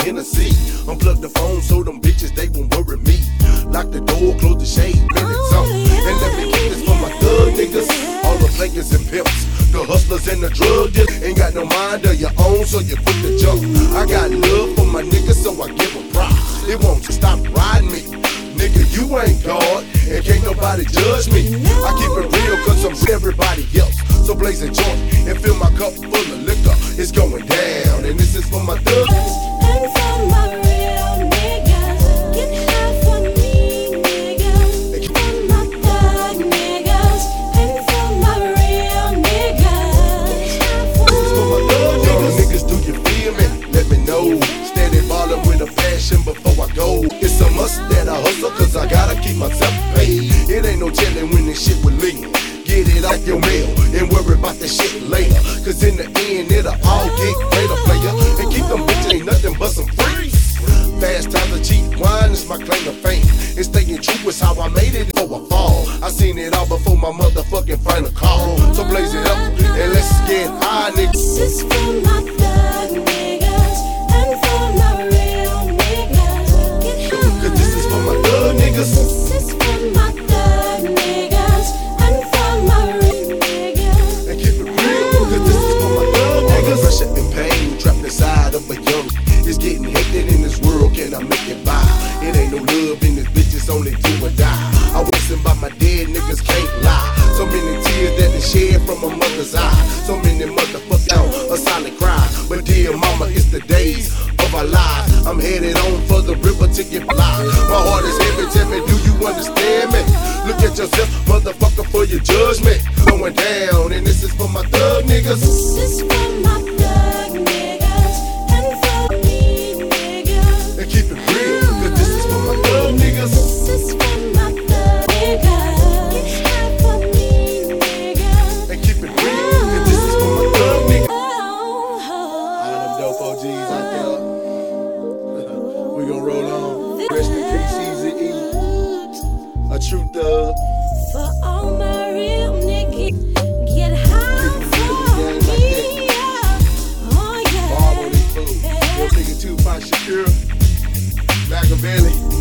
Hennessy. Unplug the phone so them bitches, they won't worry me. Lock the door, close the shade, minutes on. And let me get this for my thug niggas. All the players and pimps, the hustlers and the drug dealers. Ain't got no mind of your own, so you quit the jump. I got love for my niggas, so I give them props. It won't stop riding me. Nigga, you ain't God, and can't nobody judge me. I keep it real cause I'm everybody else. So blaze a joint and fill my cup full of liquor. It's going down, and this is for my thugs. And for my real niggas, get high for me, niggas. For my thug niggas, and for my real niggas, get high for me. This is for my thug niggas. Niggas, do you feel me? Let me know. Steady ballin' with a passion before I go. It's a must that I hustle cause I gotta keep myself paid. It ain't no telling when this shit will leave. Get it off your mail and worry about that shit later. Cause in the end, it'll all get greater, player. And keep them bitches ain't nothing but some freaks. Fast times of cheap wine is my claim to fame. And staying true is how I made it before I fall. I seen it all before my motherfucking final call. So blaze it up and let's get high, niggas. This is for my thug niggas, and for my real niggas, get high. Cause this is for my thug niggas. This is for my thug niggas, and for my real niggas. And keep it real, cause this is for my thug niggas. Pressure and pain trapped inside of a young. It's getting hectic in this world, can I make it by? It ain't no love in this bitch, it's only do or die. I listen about my dead niggas can't lie. So many tears that they shed from a mother's eye. So many motherfuckers down a silent cry. But dear mama, it's the days of our lives. I'm headed on for the river to get fly. My heart is heavy, tell me, do you understand me? Look at yourself, motherfucker, for your judgment. Going down, and this is for my thug niggas. This is for my thug niggas, and for me niggas. And keep it real, cause this is for my thug niggas. This is for my thug niggas, get high for me niggas. And keep it real, cause this is for my thug niggas. Oh, All them dope OGs out there. We gon' roll on. Rest in peace, Easy E. A true thug. for all my real niggas, get high for me. Oh Barber, yeah. this fool. Your nigga Tupac Shakur. Machiavelli.